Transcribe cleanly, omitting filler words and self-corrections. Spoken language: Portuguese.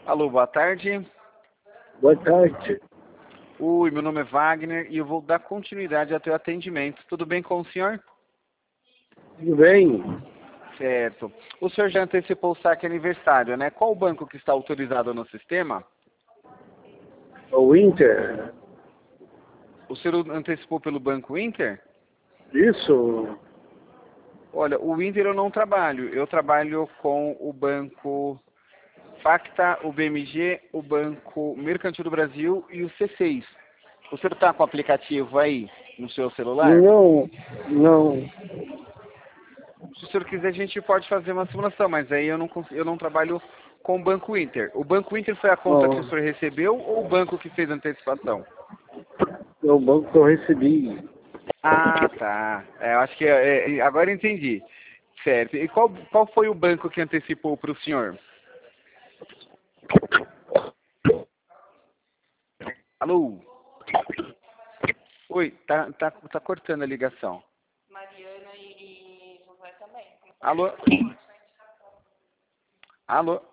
Alô, boa tarde. Boa tarde. Oi, meu nome é Wagner e eu vou dar continuidade ao teu atendimento. Tudo bem com o senhor? Tudo bem? Certo. O senhor já antecipou o saque aniversário, né? Qual o banco que está autorizado no sistema? O Inter? O senhor antecipou pelo Banco Inter? Isso? Olha, o Inter eu não trabalho. Eu trabalho com o Banco Facta, o BMG, o Banco Mercantil do Brasil e o C6. O senhor está com o aplicativo aí no seu celular? Não. Se o senhor quiser, a gente pode fazer uma simulação, mas aí eu não trabalho com o Banco Inter. O Banco Inter foi a conta que o senhor recebeu ou o banco que fez a antecipação? É o banco que eu recebi. Ah, tá. Eu acho que agora eu entendi. Certo. E qual foi o banco que antecipou para o senhor? Alô? Oi, tá cortando a ligação. Mariana e José também. Alô? Alô?